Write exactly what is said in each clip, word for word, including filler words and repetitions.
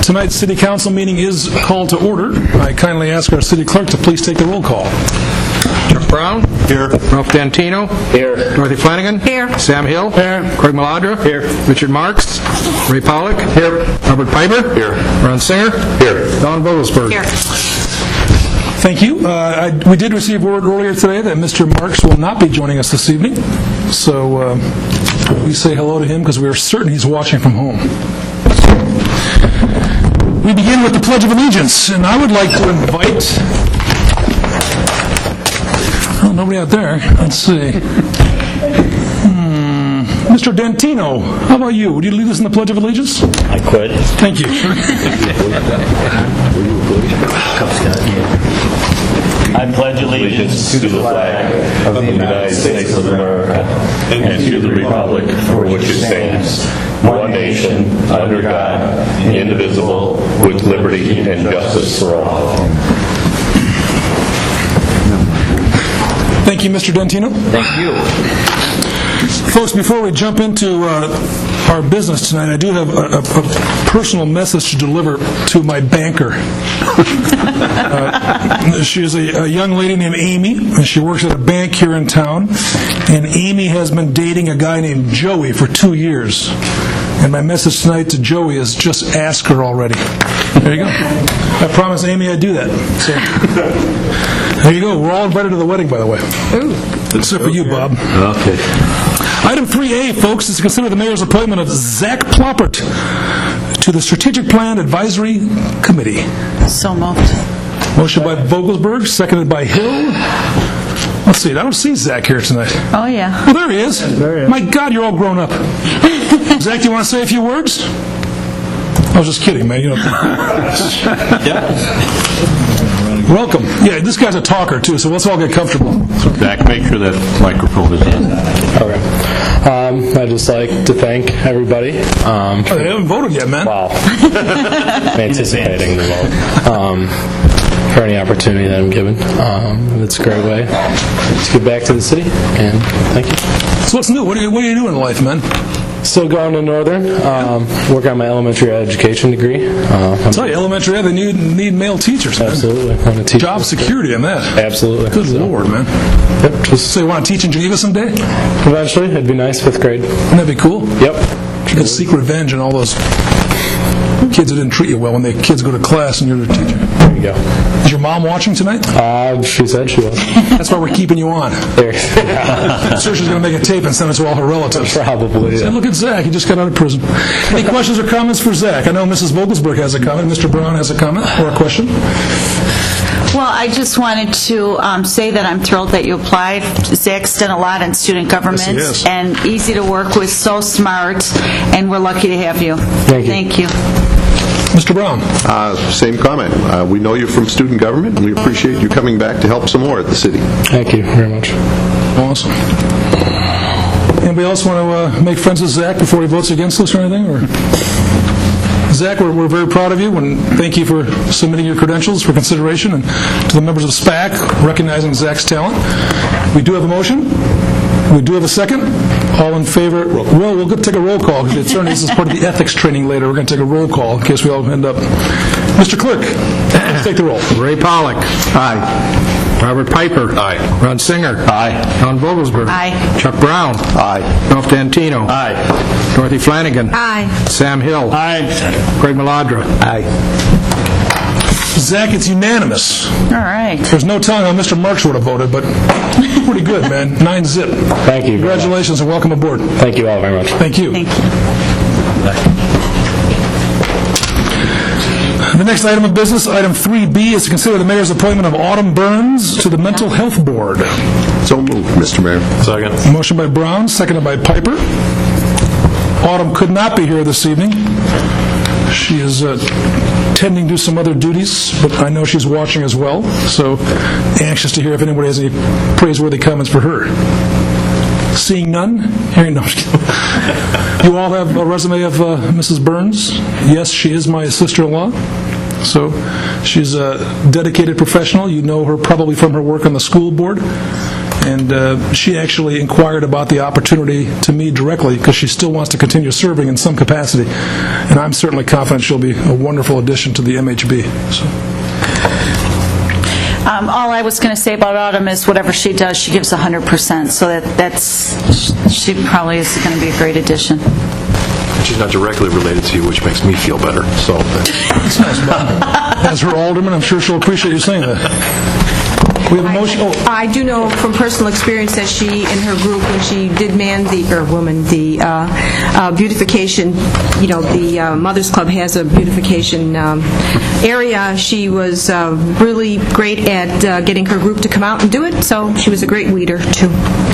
Tonight's City Council meeting is called to order. I kindly ask our City Clerk to please take the roll call. Chuck Brown. Here. Ralph Dantino. Here. Dorothy Flanagan. Here. Sam Hill. Here. Craig Maladra. Here. Richard Marks. Ray Pollock. Here. Robert Piper. Here. Ron Singer. Here. Don Vogelsberg. Here. Thank you. Uh, I, we did receive word earlier today that Mister Marks will not be joining us this evening. So uh, we say hello to him because we are certain he's watching from home. We begin with the Pledge of Allegiance, and I would like to invite... Oh, nobody out there. Let's see. Hmm. Mister Dantino, how about you? Would you lead us in the Pledge of Allegiance? I could. Thank you. I pledge allegiance to the flag of the United States of America and to the republic for which it stands, one nation, under God, indivisible, with liberty and justice for all. Thank you, Mister Dantino. Thank you. Folks, before we jump into uh, our business tonight, I do have a, a, a personal message to deliver to my banker. uh, she is a, a young lady named Amy, and she works at a bank here in town. And Amy has been dating a guy named Joey for two years. And my message tonight to Joey is just ask her already. There you go. I promise Amy I'd do that. So, there you go. We're all invited to the wedding, by the way. Ooh. Except for you, Bob. Okay. Item three A, folks, is to consider the mayor's appointment of Zach Ploppert to the Strategic Plan Advisory Committee. So moved. Motion by Vogelsberg, seconded by Hill. Let's see, I don't see Zach here tonight. Oh, yeah. Well, there he is. There he is. My God, you're all grown up. Zach, do you want to say a few words? I was just kidding, man. You know. Yeah. Welcome. Yeah, this guy's a talker, too, so let's all get comfortable. Zach, make sure that microphone is in. Okay. Um, I'd just like to thank everybody. Um, oh, they haven't voted yet, man. Wow. Anticipating the vote. Um, for any opportunity that I'm given. Um, it's a great way to get back to the city, and thank you. So what's new? What are you, what are you doing in life, man? Still going to Northern, um, working on my elementary education degree. Uh, I'll tell you, elementary ed, they need, need male teachers, man. Absolutely. I want to teach job security on that. Absolutely. Good so. Lord, man. Yep. Just so you want to teach in Geneva someday? Eventually. It'd be nice, fifth grade. Wouldn't that be cool? Yep. You could seek revenge on all those kids that didn't treat you well when the kids go to class and you're the teacher. There you go. Is your mom watching tonight? Uh, she said she was. That's why we're keeping you on. There. Yeah. I'm sure she's going to make a tape and send it to all her relatives. Probably, yeah. Say, look at Zach. He just got out of prison. Any questions or comments for Zach? I know Missus Vogelsberg has a comment. Mister Brown has a comment or a question. Well, I just wanted to um, say that I'm thrilled that you applied. Zach's done a lot in student government, yes, and easy to work with, so smart, and we're lucky to have you. Thank you. Thank you. Mister Brown. Uh, same comment. Uh, we know you're from student government, and we appreciate you coming back to help some more at the city. Thank you very much. Awesome. Anybody else want to uh, make friends with Zach before he votes against us or anything? Or Zach, we're, we're very proud of you, and thank you for submitting your credentials for consideration, and to the members of SPAC, recognizing Zach's talent. We do have a motion. We do have a second. All in favor? Well, we'll go take a roll call, because certainly this is part of the ethics training later. We're going to take a roll call in case we all end up. Mister Clerk, let's take the roll. Ray Pollock. Aye. Robert Piper. Aye. Ron Singer. Aye. Don Vogelsberg. Aye. Chuck Brown. Aye. Ralph Dantino. Aye. Dorothy Flanagan. Aye. Sam Hill. Aye. Craig Maladra. Aye. Zach, it's unanimous. All right. There's no telling how Mister Marks would have voted, but pretty good, man. Nine zip. Thank you. Congratulations and welcome aboard. Thank you all very much. Thank you. Thank you. The next item of business, item three B, is to consider the mayor's appointment of Autumn Burns to the Mental Health Board. So moved, Mister Mayor. Second. Motion by Brown, seconded by Piper. Autumn could not be here this evening. She is uh, tending to some other duties, but I know she's watching as well, so anxious to hear if anybody has any praiseworthy comments for her. Seeing none? Hearing no. You all have a resume of uh, Missus Burns? Yes, she is my sister-in-law. So she's a dedicated professional. You know her probably from her work on the school board. And uh, she actually inquired about the opportunity to me directly because she still wants to continue serving in some capacity. And I'm certainly confident she'll be a wonderful addition to the M H B. So. Um, all I was going to say about Autumn is whatever she does, she gives one hundred percent. So that that's she probably is going to be a great addition. She's not directly related to you, which makes me feel better. So that's nice, Bob. As her alderman, I'm sure she'll appreciate you saying that. We have a motion. Oh. I do know from personal experience that she and her group, when she did man the, or woman, the uh, uh, beautification, you know, the uh, Mothers Club has a beautification um, area. She was uh, really great at uh, getting her group to come out and do it, so she was a great leader, too.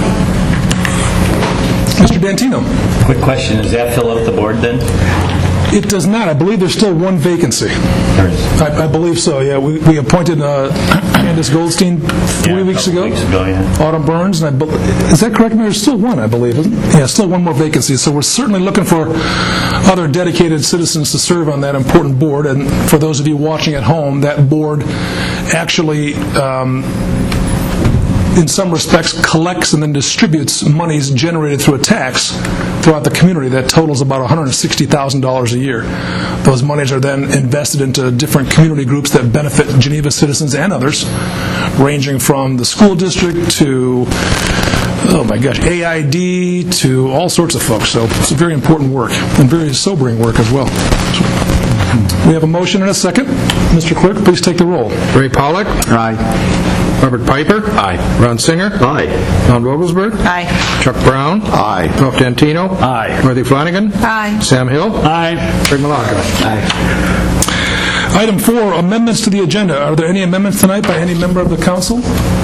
Mister Dantino. Quick question. Does that fill up the board then? It does not. I believe there's still one vacancy. There is. I, I believe so, yeah. We, we appointed uh, Candace Goldstein three yeah, weeks ago. weeks ago, yeah. Autumn Burns. And I be- is that correct? There's still one, I believe. Isn't it? Yeah, still one more vacancy. So we're certainly looking for other dedicated citizens to serve on that important board. And for those of you watching at home, that board actually... Um, in some respects, collects and then distributes monies generated through a tax throughout the community that totals about one hundred sixty thousand dollars a year. Those monies are then invested into different community groups that benefit Geneva citizens and others, ranging from the school district to, oh my gosh, A I D to all sorts of folks. So it's a very important work and very sobering work as well. We have a motion and a second. Mister Clerk, please take the roll. Ray Pollock. Aye. Robert Piper. Aye. Ron Singer. Aye. Don Vogelsberg. Aye. Chuck Brown. Aye. Ralph Dantino. Aye. Dorothy Flanagan. Aye. Sam Hill. Aye. Craig Maladra. Aye. Item four, amendments to the agenda. Are there any amendments tonight by any member of the council?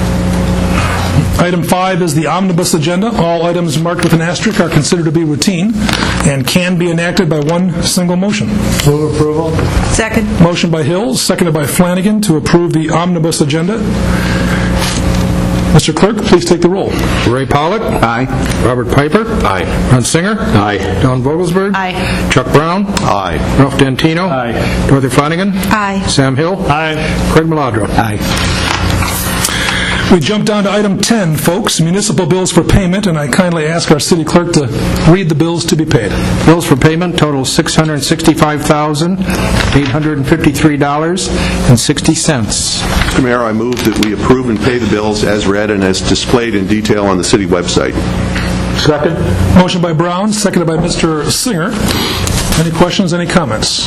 Item five is the omnibus agenda. All items marked with an asterisk are considered to be routine and can be enacted by one single motion. Move approval. Second. Motion by Hills, seconded by Flanagan to approve the omnibus agenda. Mister Clerk, please take the roll. Ray Pollock. Aye. Robert Piper. Aye. Ron Singer. Aye. Don Vogelsberg. Aye. Chuck Brown. Aye. Ralph Dantino. Aye. Dorothy Flanagan. Aye. Sam Hill. Aye. Craig Maladra. Aye. We jump down to item ten, folks, municipal bills for payment, and I kindly ask our city clerk to read the bills to be paid. Bills for payment total six hundred sixty-five thousand eight hundred fifty-three dollars and sixty cents. Mister Mayor, I move that we approve and pay the bills as read and as displayed in detail on the city website. Second. Motion by Brown, seconded by Mister Singer. Any questions, any comments?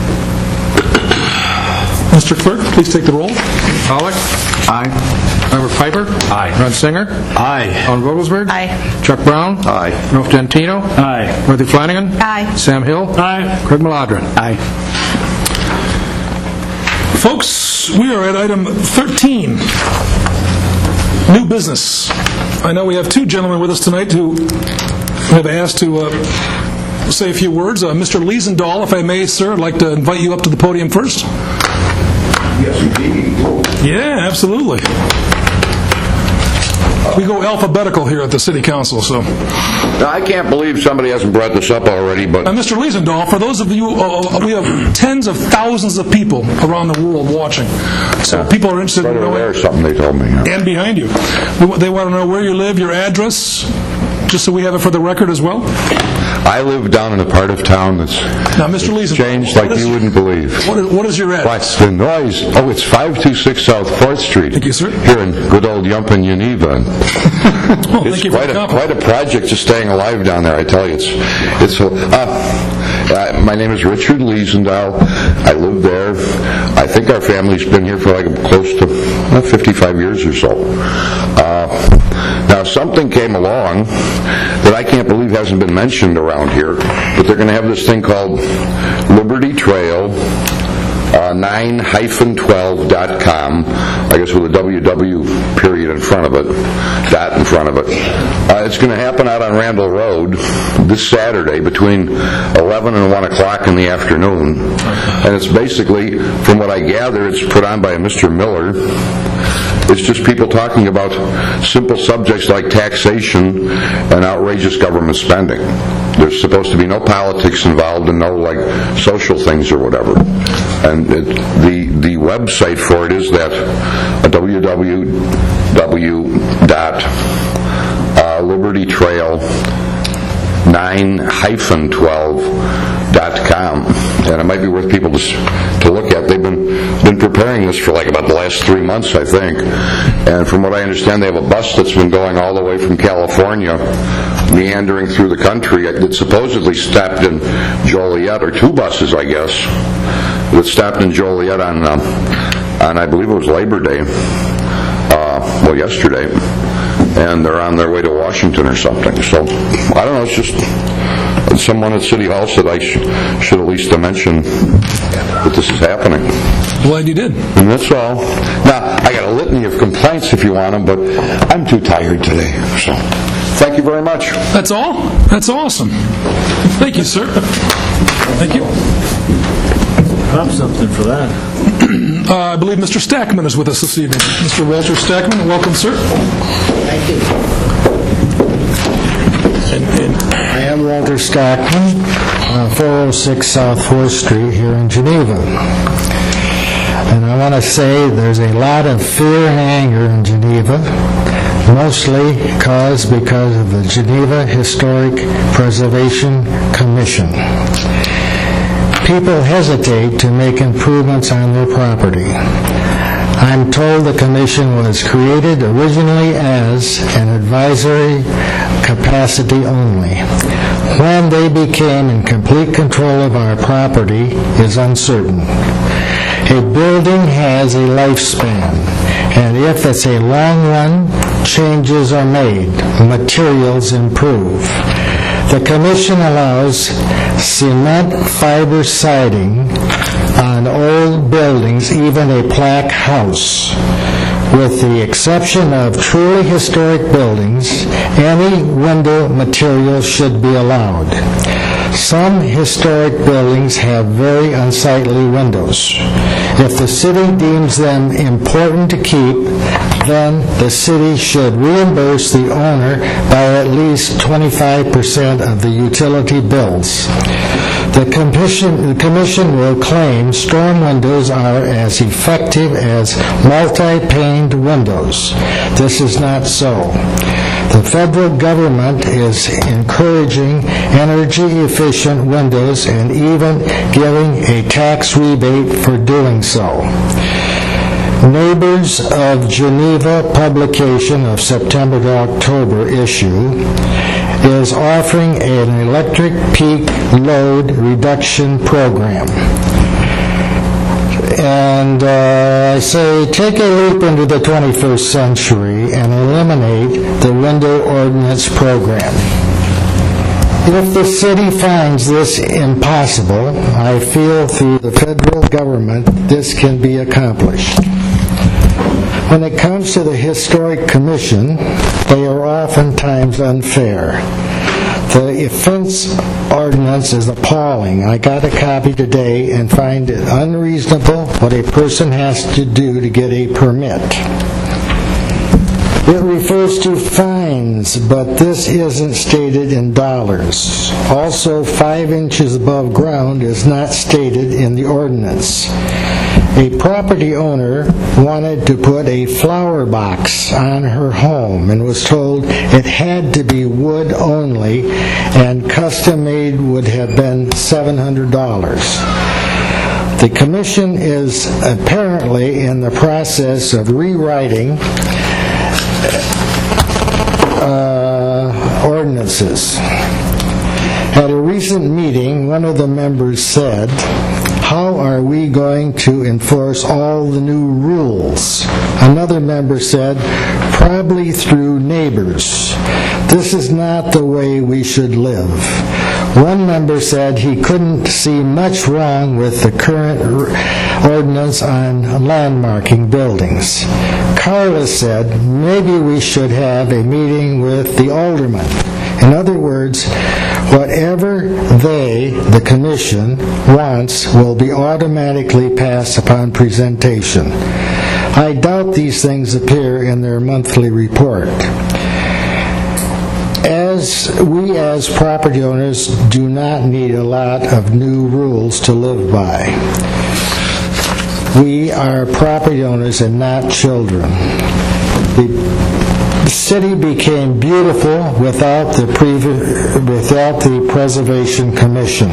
Mister Clerk, please take the roll. Pollock. Aye. Robert Piper. Aye. Ron Singer. Aye. Don Vogelsberg. Aye. Chuck Brown. Aye. Ralph Dantino. Aye. Dorothy Flanagan. Aye. Sam Hill. Aye. Craig Maladra. Aye. Folks, we are at item thirteen, new business. I know we have two gentlemen with us tonight who have asked to uh, say a few words. Uh, Mister Liesendahl, if I may, sir, I'd like to invite you up to the podium first. Yes, indeed. Yeah, absolutely. We go alphabetical here at the City Council, so. Now, I can't believe somebody hasn't brought this up already, but... Uh, Mister Liesendahl, for those of you, uh, we have tens of thousands of people around the world watching. So Yeah. people are interested Right in over knowing... there or something, they told me. yeah. And behind you. We- They want to know where you live, your address, just so we have it for the record as well. I live down in a part of town that's Now, Mister Liesendahl, changed like what is- you wouldn't believe. What is, what is your address? What's the noise? Oh, it's five two six South fourth Street. Thank you, sir. Here in good old Yumpin, Geneva. Oh, It's thank you for quite the a, compliment. quite a project just staying alive down there, I tell you. It's, it's uh, uh, my name is Richard Liesendahl. I live there. I think our family's been here for like close to uh, fifty-five years or so. Uh, now, something came along that I can't believe hasn't been mentioned around here, but they're going to have this thing called Liberty Trail. Uh, nine dash twelve dot com, I guess with a W W period in front of it, dot in front of it. Uh, it's going to happen out on Randall Road this Saturday between eleven and one o'clock in the afternoon. And it's basically, from what I gather, it's put on by a Mister Miller. It's just people talking about simple subjects like taxation and outrageous government spending. There's supposed to be no politics involved and no like social things or whatever. and it, the the website for it is that uh, w w w dot liberty trail nine twelve dot com, and it might be worth people to to look at. They've been been preparing this for like about the last three months, I think, and from what I understand, they have a bus that's been going all the way from California, meandering through the country. It supposedly stopped in Joliet, or two buses, I guess, that stopped in Joliet on um, on I believe it was Labor Day, uh, well yesterday, and they're on their way to Washington or something. So I don't know. It's just someone at City Hall said I sh- should at least mention that this is happening. Glad you did. And that's all. Now, I got a litany of complaints if you want them, but I'm too tired today. So, thank you very much. That's all? That's awesome. Thank you, sir. Thank you. Pop something for that. uh, I believe Mister Stackman is with us this evening. Mister Walter Stackman, welcome, sir. Thank you. I am Walter Stackman, uh, four oh six South fourth Street here in Geneva. And I want to say there's a lot of fear and anger in Geneva, mostly caused because of the Geneva Historic Preservation Commission. People hesitate to make improvements on their property. I'm told the commission was created originally as an advisory capacity only. When they became in complete control of our property is uncertain. A building has a lifespan, and if it's a long one, changes are made, materials improve. The commission allows cement fiber siding on old buildings, even a plaque house. With the exception of truly historic buildings, any window material should be allowed. Some historic buildings have very unsightly windows. If the city deems them important to keep, then the city should reimburse the owner by at least twenty-five percent of the utility bills. The commission, the commission will claim storm windows are as effective as multi-paned windows. This is not so. The federal government is encouraging energy-efficient windows and even giving a tax rebate for doing so. Neighbors of Geneva publication of September to October issue is offering an electric peak load reduction program. And uh, I say take a leap into the twenty-first century and eliminate the window ordinance program. If the city finds this impossible, I feel through the federal government this can be accomplished. When it comes to the Historic Commission, they are oftentimes unfair. The offense ordinance is appalling. I got a copy today and find it unreasonable what a person has to do to get a permit. It refers to fines, but this isn't stated in dollars. Also, five inches above ground is not stated in the ordinance. A property owner wanted to put a flower box on her home and was told it had to be wood only and custom made would have been seven hundred dollars. The commission is apparently in the process of rewriting uh, ordinances. At a recent meeting, one of the members said, "How are we going to enforce all the new rules?" Another member said, "Probably through neighbors. This is not the way we should live." One member said he couldn't see much wrong with the current ordinance on landmarking buildings. Carla said, "Maybe we should have a meeting with the alderman." In other words, whatever they, the commission, wants will be automatically passed upon presentation. I doubt these things appear in their monthly report. As we as property owners do not need a lot of new rules to live by. We are property owners and not children. The city became beautiful without the previ- without the Preservation Commission.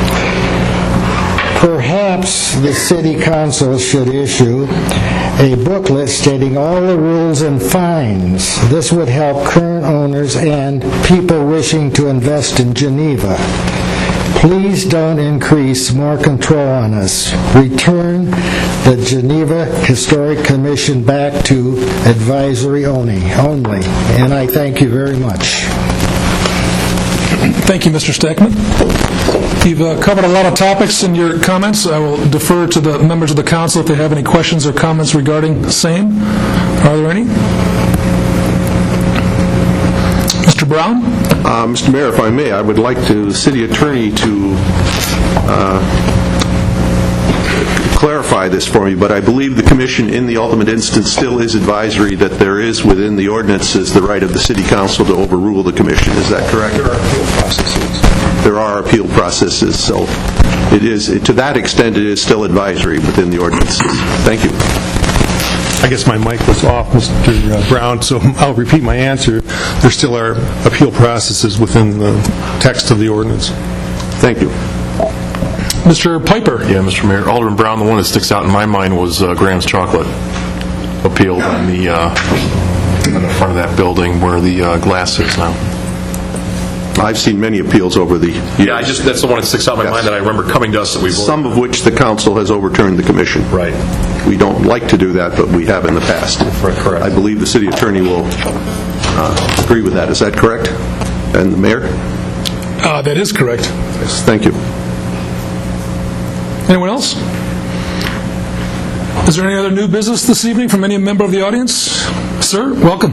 Perhaps the City Council should issue a booklet stating all the rules and fines. This would help current owners and people wishing to invest in Geneva. Please don't increase more control on us. Return the Geneva Historic Commission back to advisory only. only. And I thank you very much. Thank you, Mister Stackman. You've uh, covered a lot of topics in your comments. I will defer to the members of the council if they have any questions or comments regarding the same. Are there any? Mister Brown? Uh, Mister Mayor, if I may, I would like to, the city attorney to uh, clarify this for me, but I believe the commission in the ultimate instance still is advisory, that there is within the ordinances the right of the city council to overrule the commission. Is that correct? There are appeal processes. There are appeal processes, so it is, to that extent, it is still advisory within the ordinances. Thank you. I guess my mic was off, Mister Brown, so I'll repeat my answer. There still are appeal processes within the text of the ordinance. Thank you. Mister Piper? Yeah, Mister Mayor. Alderman Brown, the one that sticks out in my mind was uh, Graham's Chocolate appeal on the, uh, on the front of that building where the uh, glass is now. I've seen many appeals over the years. Yeah, I just that's the one that sticks out in my yes. mind that I remember coming to us that we voted. Some of which the council has overturned the commission. Right. We don't like to do that, but we have in the past. Correct. I believe the city attorney will uh, agree with that. Is that correct? And the mayor? Uh, that is correct. Yes, thank you. Anyone else? Is there any other new business this evening from any member of the audience? Sir, welcome.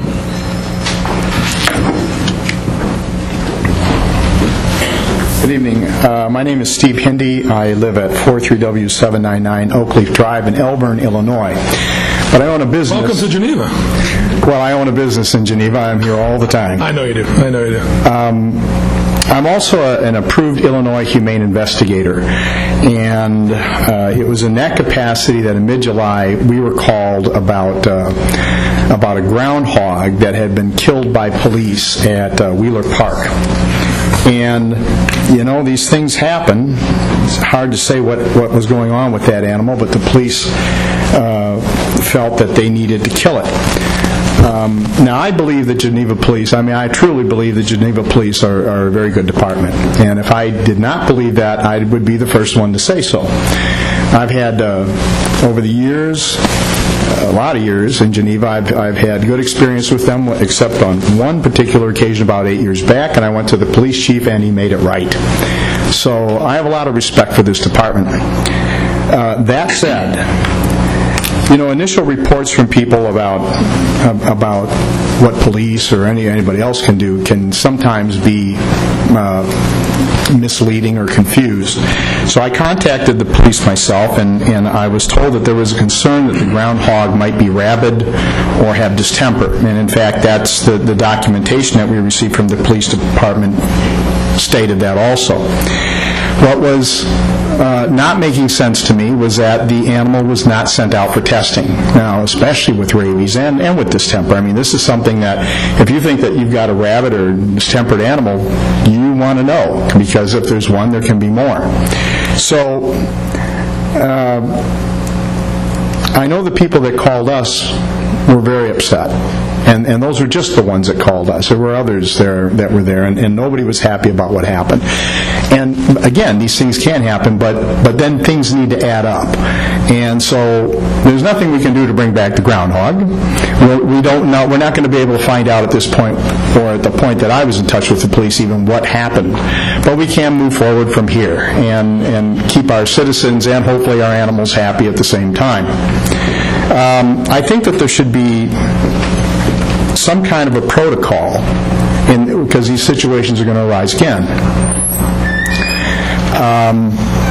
Good evening. Uh, my name is Steve Hindy. I live at forty-three W seven ninety-nine Oakleaf Drive in Elburn, Illinois. But I own a business. Welcome to Geneva. Well, I own a business in Geneva. I'm here all the time. I know you do. I know you do. Um, I'm also a, an approved Illinois humane investigator, and uh, it was in that capacity that in mid-July we were called about uh, about a groundhog that had been killed by police at uh, Wheeler Park. And, you know, these things happen. It's hard to say what, what was going on with that animal, but the police uh, felt that they needed to kill it. Um, now, I believe the Geneva Police, I mean, I truly believe the Geneva Police are, are a very good department. And if I did not believe that, I would be the first one to say so. I've had, uh, over the years, a lot of years in Geneva, I've, I've had good experience with them, except on one particular occasion about eight years back, and I went to the police chief and he made it right. So I have a lot of respect for this department. Uh, that said, you know, initial reports from people about uh, about what police or any anybody else can do can sometimes be uh, misleading or confused. So I contacted the police myself, and, and I was told that there was a concern that the groundhog might be rabid or have distemper. And in fact, that's the, the documentation that we received from the police department stated that also. What was uh, not making sense to me was that the animal was not sent out for testing. Now, especially with rabies and, and with distemper. I mean, this is something that if you think that you've got a rabid or distempered animal, you want to know, because if there's one, there can be more. So, uh, I know the people that called us were very upset. And, and those were just the ones that called us. There were others there that were there, and, and nobody was happy about what happened. And again, these things can happen, but, but then things need to add up. And so there's nothing we can do to bring back the groundhog. We're, we don't know, we're not going to be able to find out at this point, or at the point that I was in touch with the police, even what happened. But we can move forward from here and, and keep our citizens and hopefully our animals happy at the same time. Um, I think that there should be some kind of a protocol, in, because these situations are going to arise again. Um,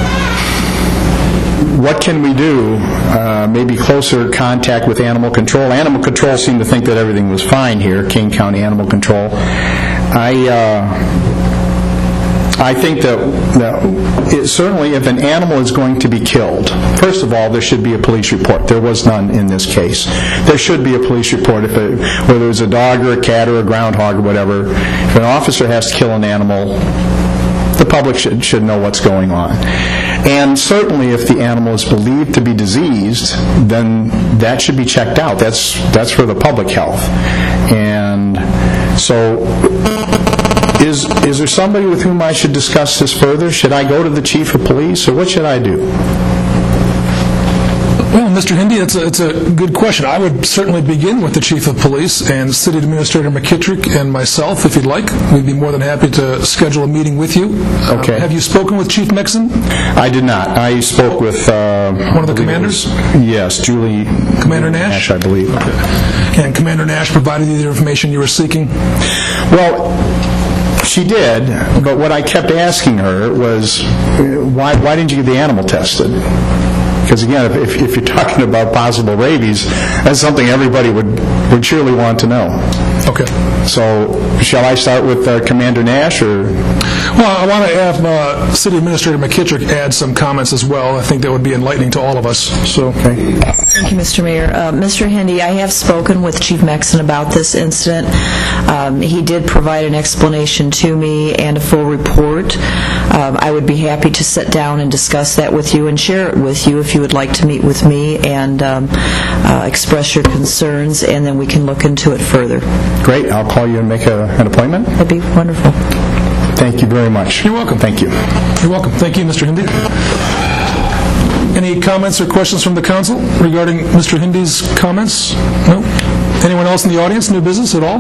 what can we do? Uh, maybe closer contact with Animal Control. Animal Control seemed to think that everything was fine here, King County Animal Control. I, uh, I think that, that it, certainly if an animal is going to be killed, first of all, there should be a police report. There was none in this case. There should be a police report, if it, whether it's a dog or a cat or a groundhog or whatever. If an officer has to kill an animal, the public should, should know what's going on. And certainly if the animal is believed to be diseased, then that should be checked out. That's, that's for the public health. And so is, is there somebody with whom I should discuss this further? Should I go to the chief of police, or what should I do? Well, Mister Hindi, it's a, it's a good question. I would certainly begin with the Chief of Police and City Administrator McKittrick and myself, if you'd like. We'd be more than happy to schedule a meeting with you. Okay. Uh, have you spoken with Chief Mixon? I did not. I spoke with... Uh, One of the commanders? Yes, Julie... Commander Nash? Nash, I believe. Okay. And Commander Nash provided you the information you were seeking? Well... She did, but what I kept asking her was, why, why didn't you get the animal tested? Because again, if, if you're talking about possible rabies, that's something everybody would, would surely want to know. Okay. So, shall I start with uh, Commander Nash, or? Well, I want to have uh, City Administrator McKittrick add some comments as well. I think that would be enlightening to all of us. So, okay. Thank you, Mister Mayor. Uh, Mister Hindi, I have spoken with Chief Mexon about this incident. Um, he did provide an explanation to me and a full report. Um, I would be happy to sit down and discuss that with you and share it with you if you would like to meet with me and um, uh, express your concerns, and then we can look into it further. Great. I'll call you and make a, an appointment. That'd be wonderful. Thank you very much. You're welcome. Thank you. You're welcome. Thank you, Mister Hindi. Any comments or questions from the council regarding Mister Hindi's comments? No? Anyone else in the audience? New business at all?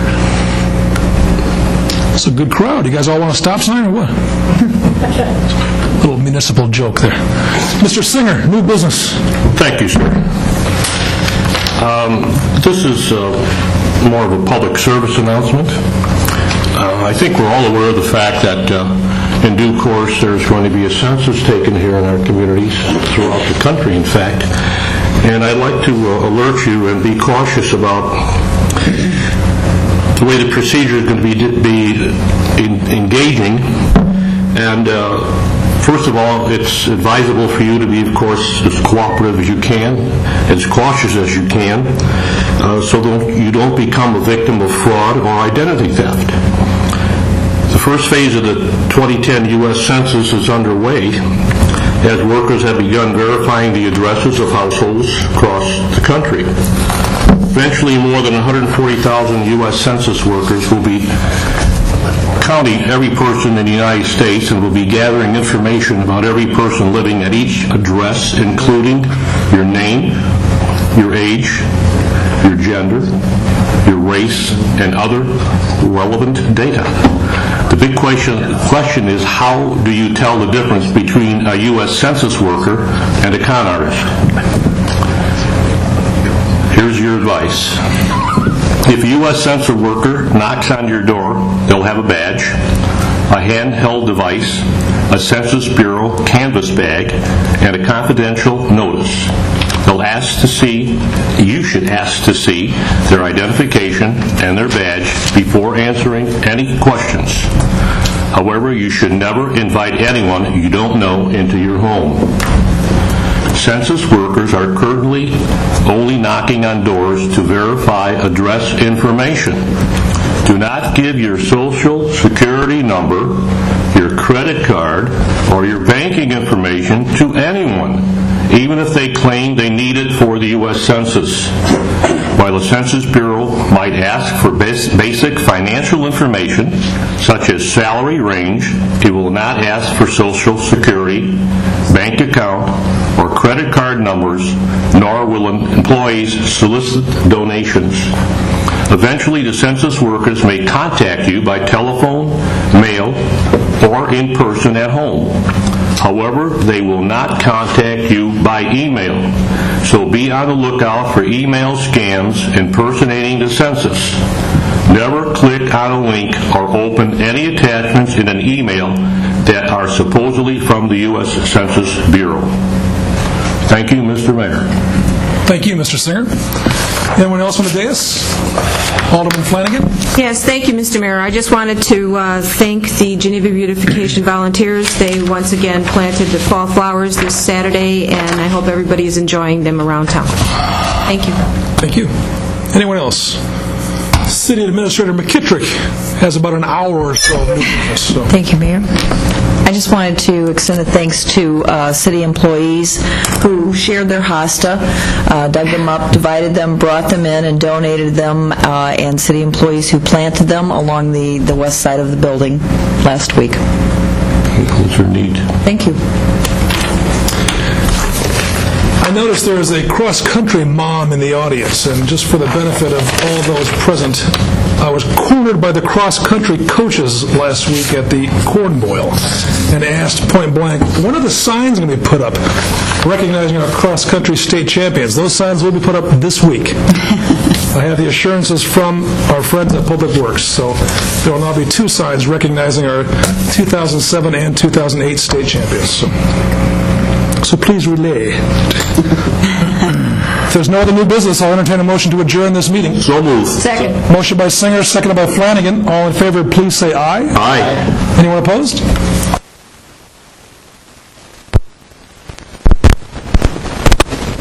It's a good crowd. You guys all want a stop sign or what? Little municipal joke there. Mister Singer, new business. Thank you, sir. Um, this is uh, more of a public service announcement. Uh, I think we're all aware of the fact that uh, in due course there's going to be a census taken here in our communities, throughout the country, in fact. And I'd like to uh, alert you and be cautious about the way the procedure is going to be, be in, engaging. And uh, first of all, it's advisable for you to be, of course, as cooperative as you can, as cautious as you can, uh, so that you don't become a victim of fraud or identity theft. The first phase of the twenty ten U S Census is underway, as workers have begun verifying the addresses of households across the country. Eventually, more than one hundred forty thousand U S Census workers will be counting every person in the United States and will be gathering information about every person living at each address, including your name, your age, your gender, your race, and other relevant data. The big question, question is, how do you tell the difference between a U S Census worker and a con artist? Here's your advice. If a U S Census worker knocks on your door, they'll have a badge, a handheld device, a Census Bureau canvas bag, and a confidential notice. They'll ask to see, you should ask to see their identification and their badge before answering any questions. However, you should never invite anyone you don't know into your home. Census workers are currently only knocking on doors to verify address information. Do not give your social security number, your credit card, or your banking information to anyone, even if they claim they need it for the U S Census. While the Census Bureau might ask for basic financial information, such as salary range, it will not ask for social security, bank account, or credit card numbers, nor will employees solicit donations. Eventually, the census workers may contact you by telephone, mail, or in person at home. However, they will not contact you by email. So be on the lookout for email scams impersonating the census. Never click on a link or open any attachments in an email that are supposedly from the U S Census Bureau. Thank you, Mister Mayor. Thank you, Mister Singer. Anyone else on the dais? Alderman Flanagan? Yes, thank you, Mister Mayor. I just wanted to uh, thank the Geneva Beautification volunteers. They once again planted the fall flowers this Saturday, and I hope everybody is enjoying them around town. Thank you. Thank you. Anyone else? City Administrator McKittrick has about an hour or so of new business. So. Thank you, Mayor. I just wanted to extend a thanks to uh, city employees who shared their hosta, uh, dug them up, divided them, brought them in, and donated them, uh, and city employees who planted them along the, the west side of the building last week. Those are neat. Thank you. I noticed there is a cross-country mom in the audience, and just for the benefit of all those present, I was cornered by the cross-country coaches last week at the Corn Boil and asked point blank, when are the signs going to be put up recognizing our cross-country state champions? Those signs will be put up this week. I have the assurances from our friends at Public Works, so there will now be two signs recognizing our two thousand seven and two thousand eight state champions. So. So please relay. If there's no other new business, I'll entertain a motion to adjourn this meeting. So moved. Second. Motion by Singer, seconded by Flanagan. All in favor, please say aye. Aye. Anyone opposed?